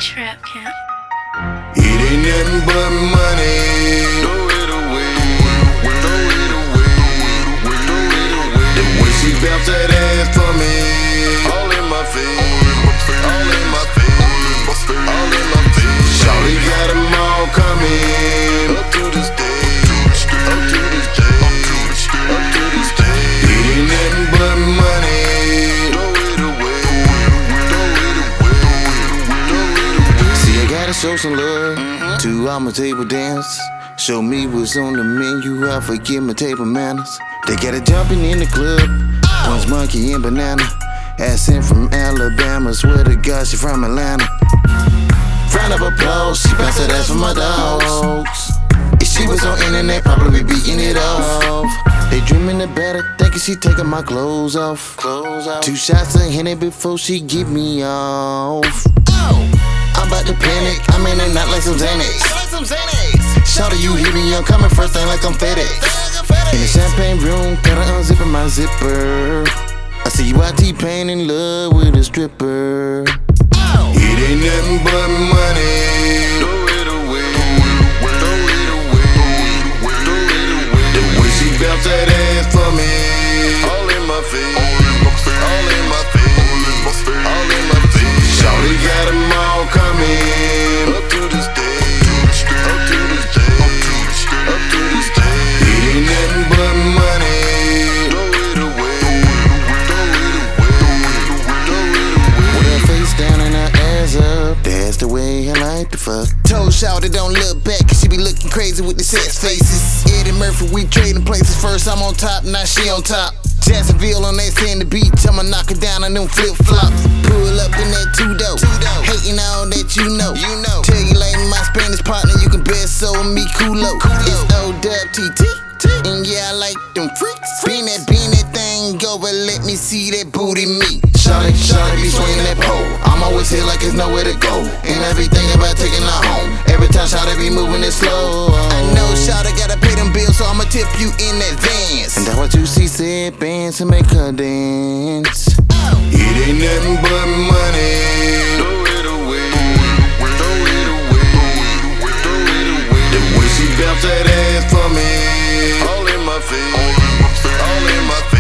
Trap Camp. It ain't nothing but money. Throw it away. Throw it away. Throw it away. The way she bounce that ass for me, all in my face, all in my face, all in my face. Shawty got them all coming up to this day, up to this day, up to this day. It ain't nothing but money. Throw it away. Throw it away. Throw it away. See, I gotta show some love to all my table dance. Show me what's on the menu, I forget my table manners. They got it jumping in the club, one's monkey and banana. Ass in from Alabama, swear to God she from Atlanta. Round of applause, she bounce that ass for my dogs. If she was on internet, probably be beating it off. They dreaming about it, thinking she taking my clothes off. 2 shots of Henny before she get me off. I'm about to panic, I'm in and out like some Xanax. Shawty, you hear me, I'm coming first, ain't like I'm FedEx. In the champagne room, gotta unzipping my zipper. I see you out T-Pain in love with a stripper. It ain't nothing but money. Throw it away. Throw it away. Throw it away. The way she bounce that ass for me, all in my face, all in my face, all in my face. Shawty got them all coming up to this day, up to this day, up to this day. It ain't nothing but money. Throw it away. Throw it away. Throw it away. With her face down and her ass up, that's the way I like to fuck. Told Shawty don't look back, cause she be looking crazy with the sex faces. Eddie Murphy, we trading places. First I'm on top, now she on top. Jacksonville on that sandy beach, I'ma knock her down on them flip-flops. Pull up in that two-door, hating all that you know. Tell you like my Spanish partner, you can bet so me culo. It's O-Dub-T-T, and yeah, I like them freaks. Bend that thing over, let me see that booty meat. Shawty be swinging that pole. I'm always here like there's nowhere to go. And everything about taking her home. Every time Shawty be moving it slow. I know Shawty gotta pay them bills, so I'ma tip you in advance. And that's what you see said bands to make her dance. It ain't nothing but money. Throw it away. Throw it away. Throw it away. The way she bounce that ass for me, all in my face, all in my face.